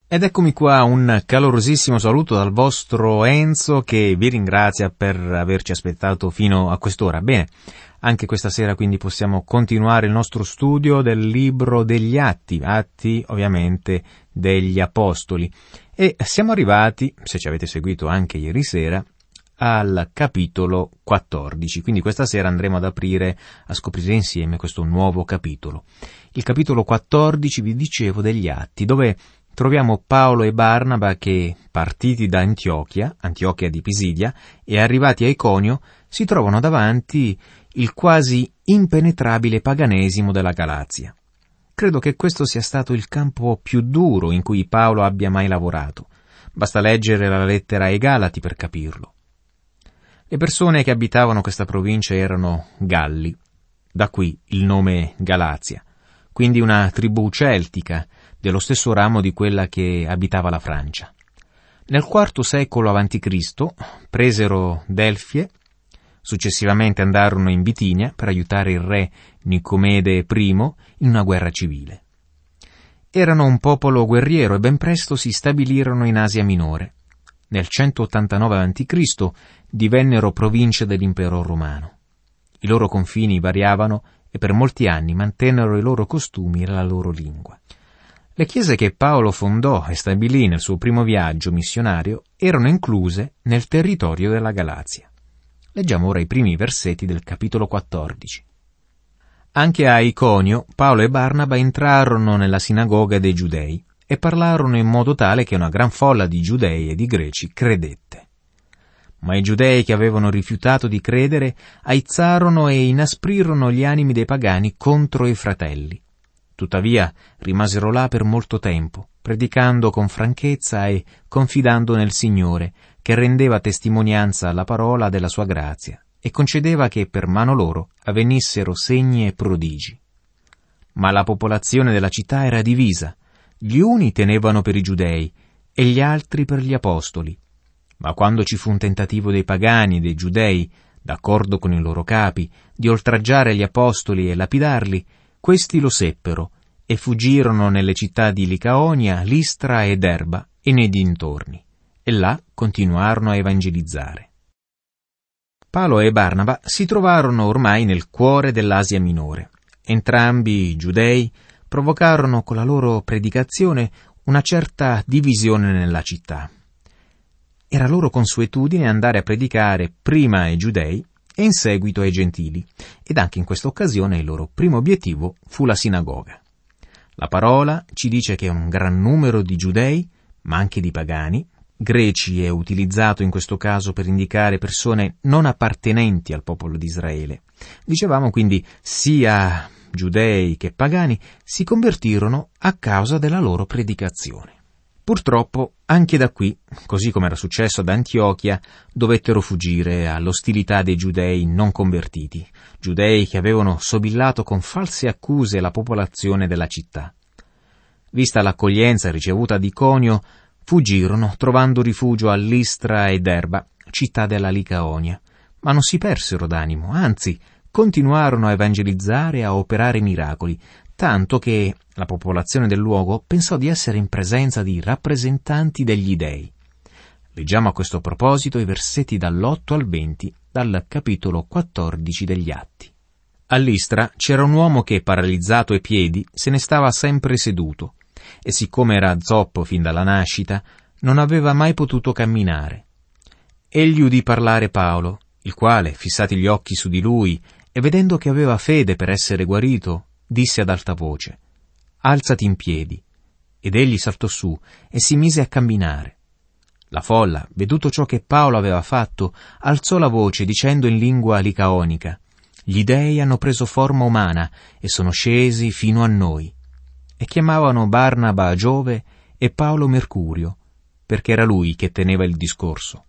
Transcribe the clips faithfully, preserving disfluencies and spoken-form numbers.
Ed eccomi qua, un calorosissimo saluto dal vostro Enzo che vi ringrazia per averci aspettato fino a quest'ora. Bene, anche questa sera quindi possiamo continuare il nostro studio del libro degli Atti, Atti ovviamente degli Apostoli. E siamo arrivati, se ci avete seguito anche ieri sera, al capitolo quattordici. Quindi questa sera andremo ad aprire, a scoprire insieme questo nuovo capitolo. Il capitolo quattordici, vi dicevo, degli Atti, dove troviamo Paolo e Barnaba che, partiti da Antiochia, Antiochia di Pisidia, e arrivati a Iconio, si trovano davanti il quasi impenetrabile paganesimo della Galazia. Credo che questo sia stato il campo più duro in cui Paolo abbia mai lavorato. Basta leggere la lettera ai Galati per capirlo. Le persone che abitavano questa provincia erano Galli, da qui il nome Galazia, quindi una tribù celtica, dello stesso ramo di quella che abitava la Francia. Nel quarto secolo avanti Cristo presero Delfie, successivamente andarono in Bitinia per aiutare il re Nicomede primo in una guerra civile. Erano un popolo guerriero e ben presto si stabilirono in Asia Minore. Nel centottantanove avanti Cristo divennero province dell'impero romano. I loro confini variavano e per molti anni mantennero i loro costumi e la loro lingua. Le chiese che Paolo fondò e stabilì nel suo primo viaggio missionario erano incluse nel territorio della Galazia. Leggiamo ora i primi versetti del capitolo quattordici. Anche a Iconio Paolo e Barnaba entrarono nella sinagoga dei Giudei e parlarono in modo tale che una gran folla di Giudei e di Greci credette. Ma i Giudei che avevano rifiutato di credere aizzarono e inasprirono gli animi dei pagani contro i fratelli. Tuttavia rimasero là per molto tempo, predicando con franchezza e confidando nel Signore, che rendeva testimonianza alla parola della sua grazia e concedeva che per mano loro avvenissero segni e prodigi. Ma la popolazione della città era divisa. Gli uni tenevano per i Giudei e gli altri per gli apostoli. Ma quando ci fu un tentativo dei pagani e dei Giudei, d'accordo con i loro capi, di oltraggiare gli apostoli e lapidarli, questi lo seppero e fuggirono nelle città di Licaonia, Listra ed Erba e nei dintorni, e là continuarono a evangelizzare. Paolo e Barnaba si trovarono ormai nel cuore dell'Asia Minore. Entrambi, giudei, provocarono con la loro predicazione una certa divisione nella città. Era loro consuetudine andare a predicare prima ai giudei e in seguito ai gentili, ed anche in questa occasione il loro primo obiettivo fu la sinagoga. La parola ci dice che un gran numero di giudei, ma anche di pagani, greci è utilizzato in questo caso per indicare persone non appartenenti al popolo di Israele. Dicevamo quindi sia giudei che pagani si convertirono a causa della loro predicazione. Purtroppo, anche da qui, così come era successo ad Antiochia, dovettero fuggire all'ostilità dei giudei non convertiti, giudei che avevano sobillato con false accuse la popolazione della città. Vista l'accoglienza ricevuta ad Iconio, fuggirono trovando rifugio a Listra ed Erba, città della Licaonia, ma non si persero d'animo, anzi, continuarono a evangelizzare e a operare miracoli, tanto che la popolazione del luogo pensò di essere in presenza di rappresentanti degli dei. Leggiamo a questo proposito i versetti dall'otto al venti dal capitolo quattordici degli Atti. A Listra c'era un uomo che, paralizzato ai piedi, se ne stava sempre seduto, e siccome era zoppo fin dalla nascita, non aveva mai potuto camminare. Egli udì parlare Paolo, il quale, fissati gli occhi su di lui, e vedendo che aveva fede per essere guarito, disse ad alta voce: «Alzati in piedi». Ed egli saltò su e si mise a camminare. La folla, veduto ciò che Paolo aveva fatto, alzò la voce dicendo in lingua licaonica: «Gli dei hanno preso forma umana e sono scesi fino a noi». E chiamavano Barnaba Giove e Paolo Mercurio, perché era lui che teneva il discorso.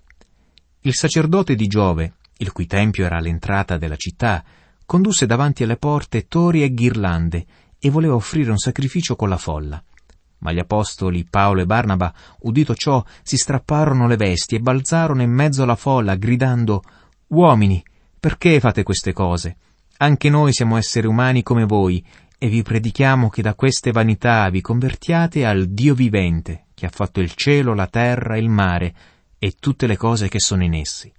Il sacerdote di Giove, il cui tempio era all'entrata della città, condusse davanti alle porte tori e ghirlande e voleva offrire un sacrificio con la folla. Ma gli apostoli Paolo e Barnaba, udito ciò, si strapparono le vesti e balzarono in mezzo alla folla, gridando: «Uomini, perché fate queste cose? Anche noi siamo esseri umani come voi, e vi predichiamo che da queste vanità vi convertiate al Dio vivente, che ha fatto il cielo, la terra, il mare e tutte le cose che sono in essi.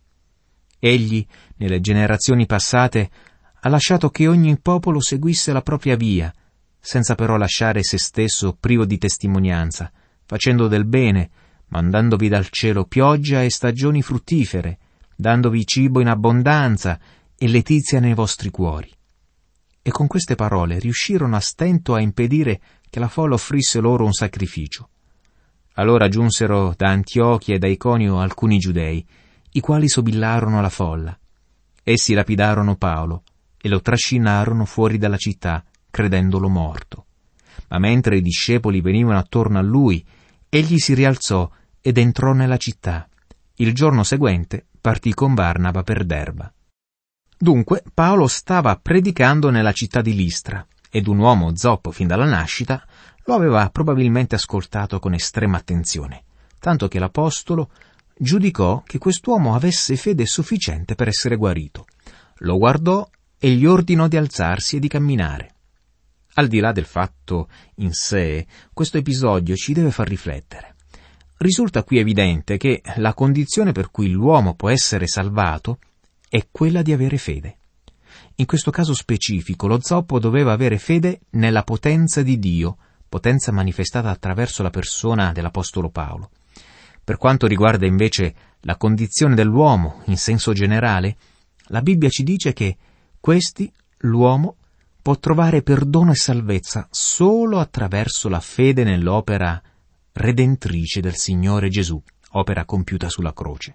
Egli, nelle generazioni passate, ha lasciato che ogni popolo seguisse la propria via, senza però lasciare se stesso privo di testimonianza, facendo del bene, mandandovi dal cielo pioggia e stagioni fruttifere, dandovi cibo in abbondanza e letizia nei vostri cuori. E con queste parole riuscirono a stento a impedire che la folla offrisse loro un sacrificio. Allora giunsero da Antiochia e da Iconio alcuni giudei, i quali sobillarono la folla. Essi lapidarono Paolo e lo trascinarono fuori dalla città, credendolo morto. Ma mentre i discepoli venivano attorno a lui, egli si rialzò ed entrò nella città. Il giorno seguente partì con Barnaba per Derba. Dunque Paolo stava predicando nella città di Listra, ed un uomo zoppo fin dalla nascita lo aveva probabilmente ascoltato con estrema attenzione, tanto che l'apostolo giudicò che quest'uomo avesse fede sufficiente per essere guarito. Lo guardò e gli ordinò di alzarsi e di camminare. Al di là del fatto in sé, questo episodio ci deve far riflettere. Risulta qui evidente che la condizione per cui l'uomo può essere salvato è quella di avere fede. In questo caso specifico, lo zoppo doveva avere fede nella potenza di Dio, potenza manifestata attraverso la persona dell'apostolo Paolo. Per quanto riguarda invece la condizione dell'uomo in senso generale, la Bibbia ci dice che questi, l'uomo, può trovare perdono e salvezza solo attraverso la fede nell'opera redentrice del Signore Gesù, opera compiuta sulla croce.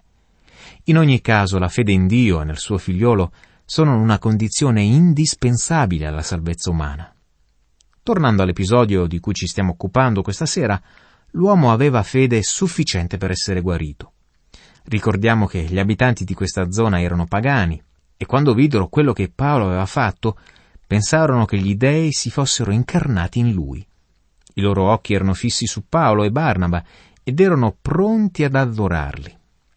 In ogni caso, la fede in Dio e nel suo figliolo sono una condizione indispensabile alla salvezza umana. Tornando all'episodio di cui ci stiamo occupando questa sera, l'uomo aveva fede sufficiente per essere guarito. Ricordiamo che gli abitanti di questa zona erano pagani e quando videro quello che Paolo aveva fatto, pensarono che gli dei si fossero incarnati in lui. I loro occhi erano fissi su Paolo e Barnaba ed erano pronti ad adorarli.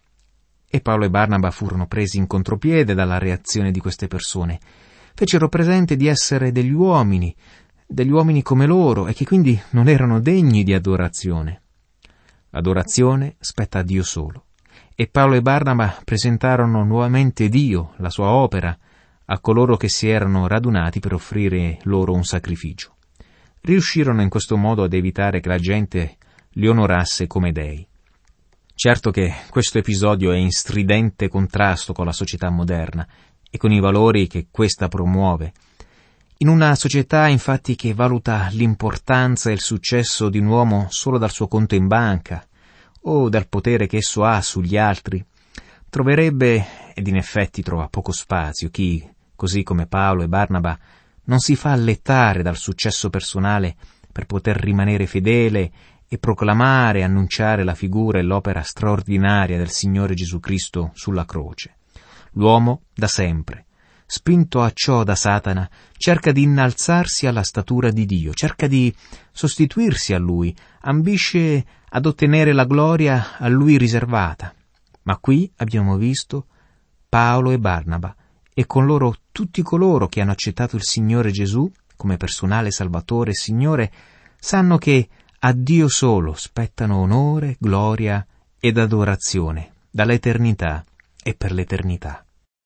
E Paolo e Barnaba furono presi in contropiede dalla reazione di queste persone. Fecero presente di essere degli uomini, degli uomini come loro, e che quindi non erano degni di adorazione. L'adorazione spetta a Dio solo. E Paolo e Barnaba presentarono nuovamente Dio, la sua opera, a coloro che si erano radunati per offrire loro un sacrificio. Riuscirono in questo modo ad evitare che la gente li onorasse come dei. Certo che questo episodio è in stridente contrasto con la società moderna e con i valori che questa promuove. In una società, infatti, che valuta l'importanza e il successo di un uomo solo dal suo conto in banca o dal potere che esso ha sugli altri, troverebbe, ed in effetti trova poco spazio, chi, così come Paolo e Barnaba, non si fa allettare dal successo personale per poter rimanere fedele e proclamare e annunciare la figura e l'opera straordinaria del Signore Gesù Cristo sulla croce. L'uomo, da sempre, spinto a ciò da Satana, cerca di innalzarsi alla statura di Dio, cerca di sostituirsi a Lui, ambisce ad ottenere la gloria a Lui riservata. Ma qui abbiamo visto Paolo e Barnaba, e con loro tutti coloro che hanno accettato il Signore Gesù come personale Salvatore e Signore, sanno che a Dio solo spettano onore, gloria ed adorazione, dall'eternità e per l'eternità.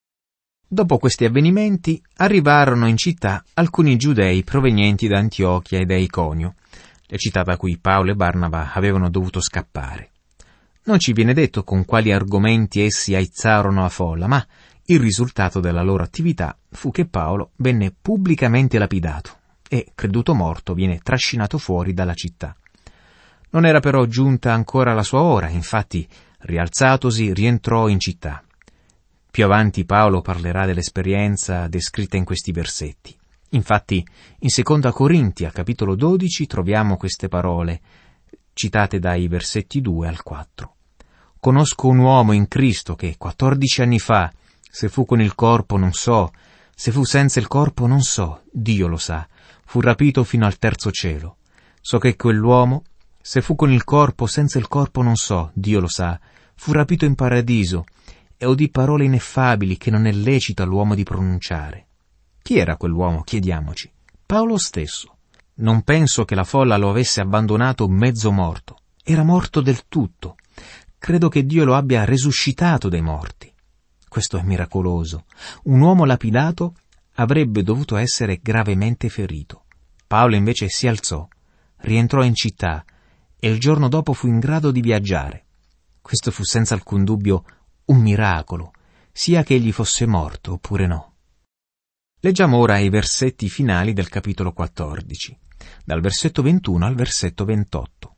Dopo questi avvenimenti arrivarono in città alcuni giudei provenienti da Antiochia e da Iconio, la città da cui Paolo e Barnaba avevano dovuto scappare. Non ci viene detto con quali argomenti essi aizzarono la folla, ma il risultato della loro attività fu che Paolo venne pubblicamente lapidato e, creduto morto, viene trascinato fuori dalla città. Non era però giunta ancora la sua ora, infatti, rialzatosi, rientrò in città. Più avanti Paolo parlerà dell'esperienza descritta in questi versetti. Infatti, in Seconda Corinti, al capitolo dodici, troviamo queste parole, citate dai versetti due al quattro. Conosco un uomo in Cristo che, quattordici anni fa, se fu con il corpo non so, se fu senza il corpo non so, Dio lo sa, fu rapito fino al terzo cielo. So che quell'uomo, se fu con il corpo, senza il corpo non so, Dio lo sa, fu rapito in paradiso, e udì parole ineffabili che non è lecito all'uomo di pronunciare. Chi era quell'uomo, chiediamoci? Paolo stesso. Non penso che la folla lo avesse abbandonato mezzo morto. Era morto del tutto. Credo che Dio lo abbia resuscitato dai morti. Questo è miracoloso. Un uomo lapidato avrebbe dovuto essere gravemente ferito. Paolo invece si alzò, rientrò in città e il giorno dopo fu in grado di viaggiare. Questo fu senza alcun dubbio un miracolo, sia che egli fosse morto oppure no. Leggiamo ora i versetti finali del capitolo quattordici, dal versetto ventuno al versetto ventotto.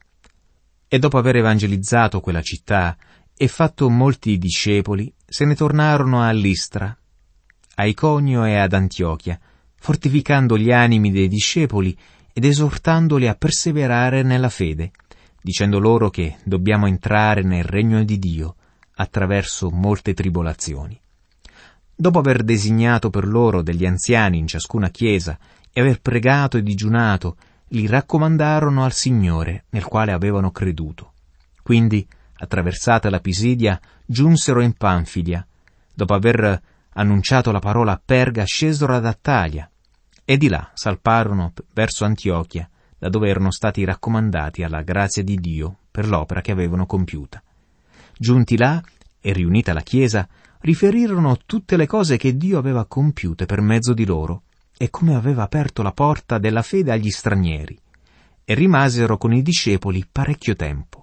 E dopo aver evangelizzato quella città e fatto molti discepoli, se ne tornarono a Listra, a Iconio e ad Antiochia, fortificando gli animi dei discepoli ed esortandoli a perseverare nella fede, dicendo loro che dobbiamo entrare nel regno di Dio attraverso molte tribolazioni. Dopo aver designato per loro degli anziani in ciascuna chiesa e aver pregato e digiunato, li raccomandarono al Signore, nel quale avevano creduto. Quindi, attraversata la Pisidia, giunsero in Panfilia. Dopo aver annunciato la parola a Perga, scesero ad Attalia, e di là salparono verso Antiochia, da dove erano stati raccomandati alla grazia di Dio per l'opera che avevano compiuta. Giunti là, e riunita la Chiesa, riferirono tutte le cose che Dio aveva compiute per mezzo di loro, e come aveva aperto la porta della fede agli stranieri, e rimasero con i discepoli parecchio tempo.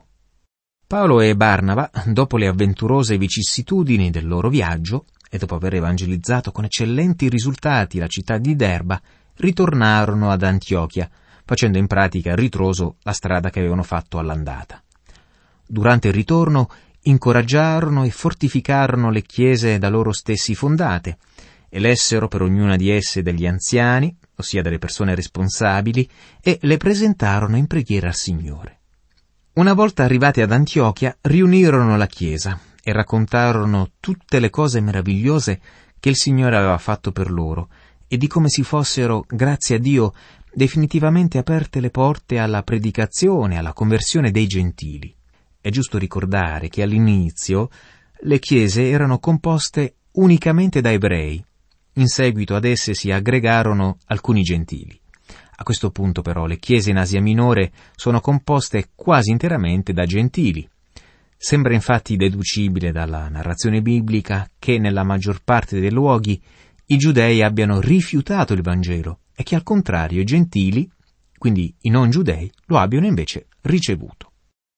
Paolo e Barnaba, dopo le avventurose vicissitudini del loro viaggio, e dopo aver evangelizzato con eccellenti risultati la città di Derba, ritornarono ad Antiochia, facendo in pratica a ritroso la strada che avevano fatto all'andata. Durante il ritorno incoraggiarono e fortificarono le chiese da loro stessi fondate, elessero per ognuna di esse degli anziani, ossia delle persone responsabili, e le presentarono in preghiera al Signore. Una volta arrivati ad Antiochia, riunirono la Chiesa e raccontarono tutte le cose meravigliose che il Signore aveva fatto per loro e di come si fossero, grazie a Dio, definitivamente aperte le porte alla predicazione e alla conversione dei gentili. È giusto ricordare che all'inizio le chiese erano composte unicamente da ebrei. In seguito ad esse si aggregarono alcuni gentili. A questo punto però le chiese in Asia Minore sono composte quasi interamente da gentili. Sembra infatti deducibile dalla narrazione biblica che nella maggior parte dei luoghi i giudei abbiano rifiutato il Vangelo e che al contrario i gentili, quindi i non giudei, lo abbiano invece ricevuto.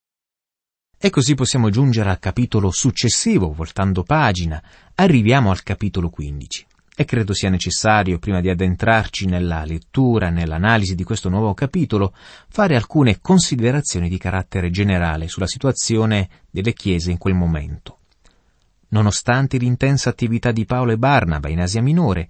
E così possiamo giungere al capitolo successivo, voltando pagina, arriviamo al capitolo quindici. E credo sia necessario, prima di addentrarci nella lettura, nell'analisi di questo nuovo capitolo, fare alcune considerazioni di carattere generale sulla situazione delle chiese in quel momento. Nonostante l'intensa attività di Paolo e Barnaba in Asia Minore,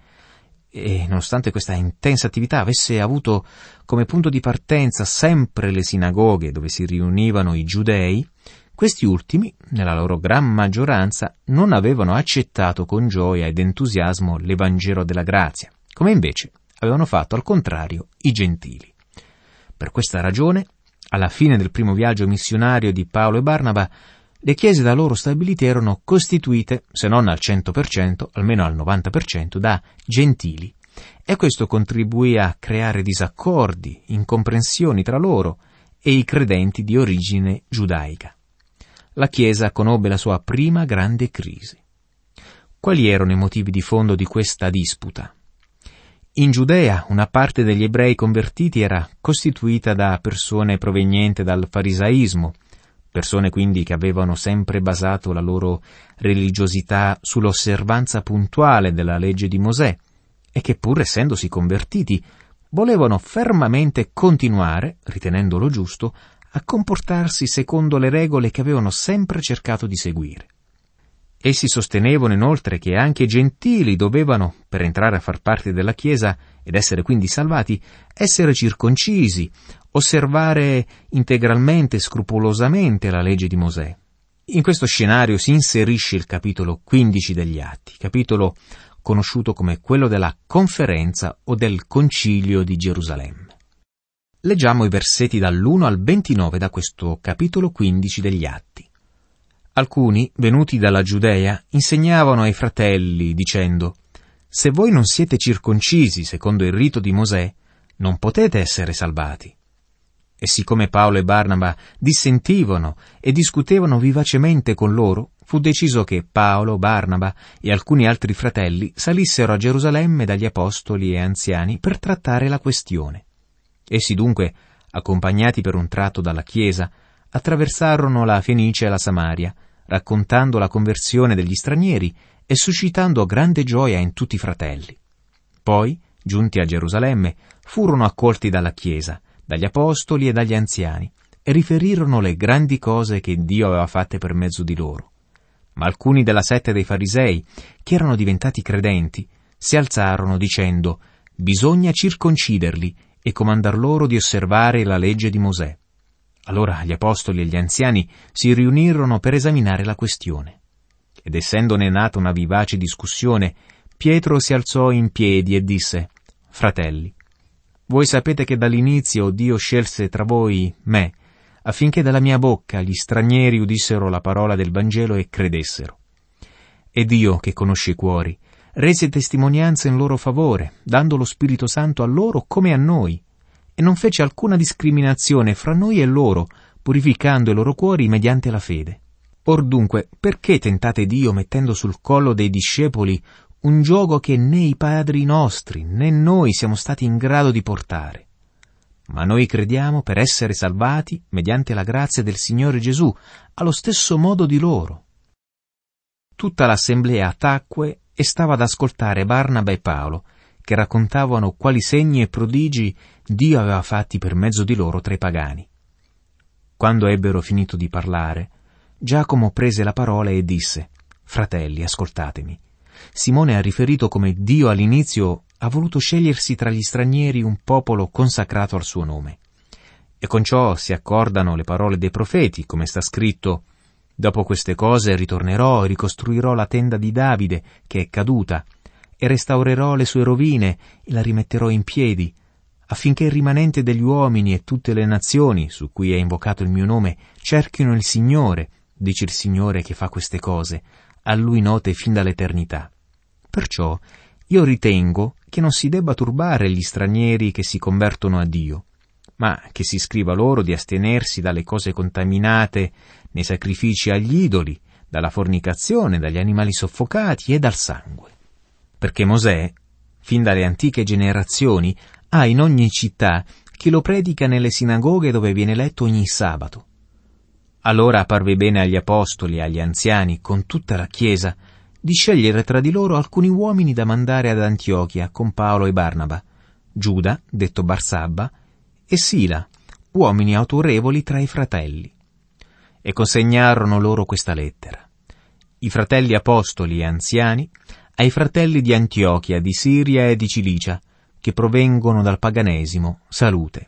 e nonostante questa intensa attività avesse avuto come punto di partenza sempre le sinagoghe dove si riunivano i giudei, questi ultimi, nella loro gran maggioranza, non avevano accettato con gioia ed entusiasmo l'Evangelo della grazia, come invece avevano fatto al contrario i gentili. Per questa ragione, alla fine del primo viaggio missionario di Paolo e Barnaba, le chiese da loro stabilite erano costituite, se non al cento per cento, almeno al novanta per cento, da gentili, e questo contribuì a creare disaccordi, incomprensioni tra loro e i credenti di origine giudaica. La Chiesa conobbe la sua prima grande crisi. Quali erano i motivi di fondo di questa disputa? In Giudea una parte degli ebrei convertiti era costituita da persone provenienti dal farisaismo, persone quindi che avevano sempre basato la loro religiosità sull'osservanza puntuale della legge di Mosè e che pur essendosi convertiti volevano fermamente continuare, ritenendolo giusto, a comportarsi secondo le regole che avevano sempre cercato di seguire. Essi sostenevano inoltre che anche i gentili dovevano, per entrare a far parte della Chiesa ed essere quindi salvati, essere circoncisi, osservare integralmente e scrupolosamente la legge di Mosè. In questo scenario si inserisce il capitolo quindici degli Atti, capitolo conosciuto come quello della conferenza o del concilio di Gerusalemme. Leggiamo i versetti dall'uno al ventinove da questo capitolo quindici degli Atti. Alcuni, venuti dalla Giudea, insegnavano ai fratelli, dicendo: «Se voi non siete circoncisi secondo il rito di Mosè, non potete essere salvati». E siccome Paolo e Barnaba dissentivano e discutevano vivacemente con loro, fu deciso che Paolo, Barnaba e alcuni altri fratelli salissero a Gerusalemme dagli apostoli e anziani per trattare la questione. Essi dunque, accompagnati per un tratto dalla Chiesa, attraversarono la Fenice e la Samaria, raccontando la conversione degli stranieri e suscitando grande gioia in tutti i fratelli. Poi, giunti a Gerusalemme, furono accolti dalla Chiesa, dagli apostoli e dagli anziani, e riferirono le grandi cose che Dio aveva fatte per mezzo di loro. Ma alcuni della setta dei farisei, che erano diventati credenti, si alzarono dicendo: «Bisogna circonciderli e comandar loro di osservare la legge di Mosè». Allora gli apostoli e gli anziani si riunirono per esaminare la questione. Ed essendone nata una vivace discussione, Pietro si alzò in piedi e disse: «Fratelli, voi sapete che dall'inizio Dio scelse tra voi me, affinché dalla mia bocca gli stranieri udissero la parola del Vangelo e credessero. E Dio, che conosce i cuori, rese testimonianza in loro favore, dando lo Spirito Santo a loro come a noi, e non fece alcuna discriminazione fra noi e loro, purificando i loro cuori mediante la fede. Or dunque, perché tentate Dio mettendo sul collo dei discepoli un giogo che né i padri nostri né noi siamo stati in grado di portare? Ma noi crediamo per essere salvati mediante la grazia del Signore Gesù, allo stesso modo di loro». Tutta l'assemblea tacque e stava ad ascoltare Barnaba e Paolo, che raccontavano quali segni e prodigi Dio aveva fatti per mezzo di loro tra i pagani. Quando ebbero finito di parlare, Giacomo prese la parola e disse: «Fratelli, ascoltatemi. Simone ha riferito come Dio all'inizio ha voluto scegliersi tra gli stranieri un popolo consacrato al suo nome. E con ciò si accordano le parole dei profeti, come sta scritto: «Dopo queste cose ritornerò e ricostruirò la tenda di Davide, che è caduta, e restaurerò le sue rovine e la rimetterò in piedi, affinché il rimanente degli uomini e tutte le nazioni su cui è invocato il mio nome cerchino il Signore, dice il Signore che fa queste cose, a Lui note fin dall'eternità. Perciò io ritengo che non si debba turbare gli stranieri che si convertono a Dio, ma che si scriva loro di astenersi dalle cose contaminate, nei sacrifici agli idoli, dalla fornicazione, dagli animali soffocati e dal sangue. Perché Mosè, fin dalle antiche generazioni, ha in ogni città chi lo predica nelle sinagoghe dove viene letto ogni sabato». Allora apparve bene agli apostoli e agli anziani, con tutta la Chiesa, di scegliere tra di loro alcuni uomini da mandare ad Antiochia con Paolo e Barnaba, Giuda, detto Barsabba, e Sila, uomini autorevoli tra i fratelli. E consegnarono loro questa lettera: «I fratelli apostoli e anziani, ai fratelli di Antiochia, di Siria e di Cilicia, che provengono dal paganesimo, salute.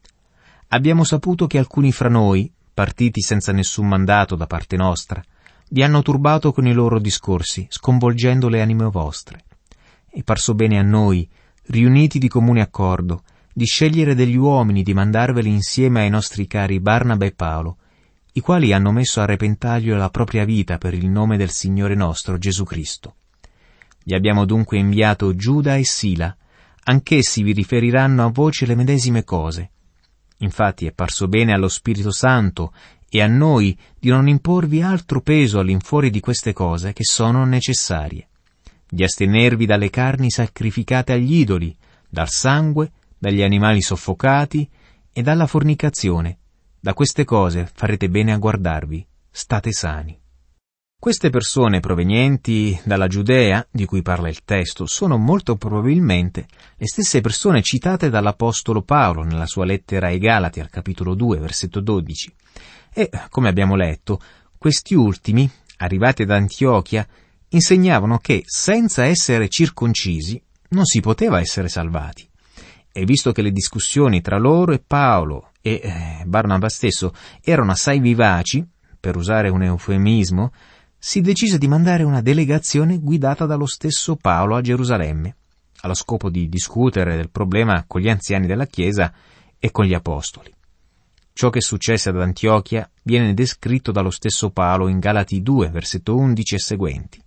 Abbiamo saputo che alcuni fra noi, partiti senza nessun mandato da parte nostra, vi hanno turbato con i loro discorsi, sconvolgendo le anime vostre. E parso bene a noi, riuniti di comune accordo, di scegliere degli uomini di mandarveli insieme ai nostri cari Barnaba e Paolo, i quali hanno messo a repentaglio la propria vita per il nome del Signore nostro Gesù Cristo. Gli abbiamo dunque inviato Giuda e Sila, anch'essi vi riferiranno a voce le medesime cose. Infatti è parso bene allo Spirito Santo e a noi di non imporvi altro peso all'infuori di queste cose che sono necessarie, di astenervi dalle carni sacrificate agli idoli, dal sangue, dagli animali soffocati e dalla fornicazione. Da queste cose farete bene a guardarvi, state sani». Queste persone provenienti dalla Giudea, di cui parla il testo, sono molto probabilmente le stesse persone citate dall'Apostolo Paolo nella sua lettera ai Galati al capitolo due, versetto dodici. E, come abbiamo letto, questi ultimi, arrivati ad Antiochia, insegnavano che senza essere circoncisi non si poteva essere salvati. E visto che le discussioni tra loro e Paolo e eh, Barnaba stesso erano assai vivaci, per usare un eufemismo, si decise di mandare una delegazione guidata dallo stesso Paolo a Gerusalemme, allo scopo di discutere del problema con gli anziani della Chiesa e con gli apostoli. Ciò che successe ad Antiochia viene descritto dallo stesso Paolo in Galati due, versetto undici e seguenti.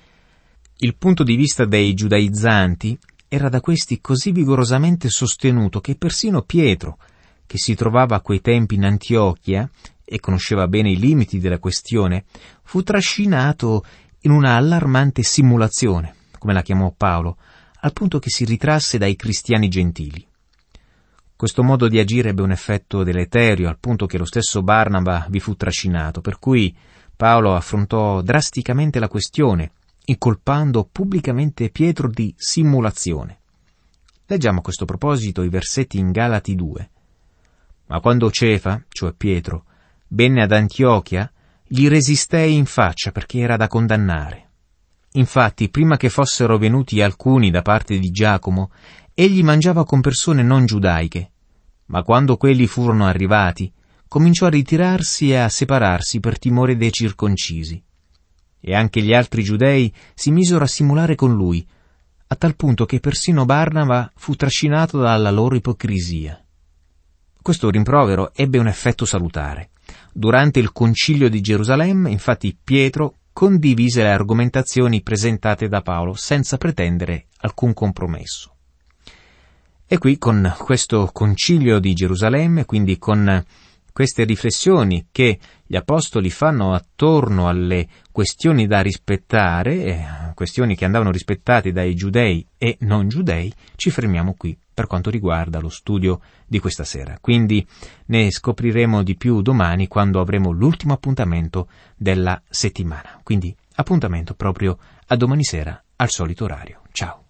Il punto di vista dei giudaizzanti era da questi così vigorosamente sostenuto che persino Pietro, che si trovava a quei tempi in Antiochia e conosceva bene i limiti della questione, fu trascinato in una allarmante simulazione, come la chiamò Paolo, al punto che si ritrasse dai cristiani gentili. Questo modo di agire ebbe un effetto deleterio, al punto che lo stesso Barnaba vi fu trascinato, per cui Paolo affrontò drasticamente la questione, incolpando pubblicamente Pietro di simulazione. Leggiamo a questo proposito i versetti in Galati due. Ma quando Cefa, cioè Pietro, venne ad Antiochia, gli resistei in faccia perché era da condannare. Infatti, prima che fossero venuti alcuni da parte di Giacomo, egli mangiava con persone non giudaiche, ma quando quelli furono arrivati, cominciò a ritirarsi e a separarsi per timore dei circoncisi. E anche gli altri giudei si misero a simulare con lui, a tal punto che persino Barnaba fu trascinato dalla loro ipocrisia. Questo rimprovero ebbe un effetto salutare. Durante il concilio di Gerusalemme, infatti, Pietro condivise le argomentazioni presentate da Paolo senza pretendere alcun compromesso. E qui, con questo concilio di Gerusalemme, quindi con queste riflessioni che gli apostoli fanno attorno alle questioni da rispettare, eh, questioni che andavano rispettate dai giudei e non giudei, ci fermiamo qui per quanto riguarda lo studio di questa sera. Quindi ne scopriremo di più domani, quando avremo l'ultimo appuntamento della settimana. Quindi appuntamento proprio a domani sera al solito orario. Ciao.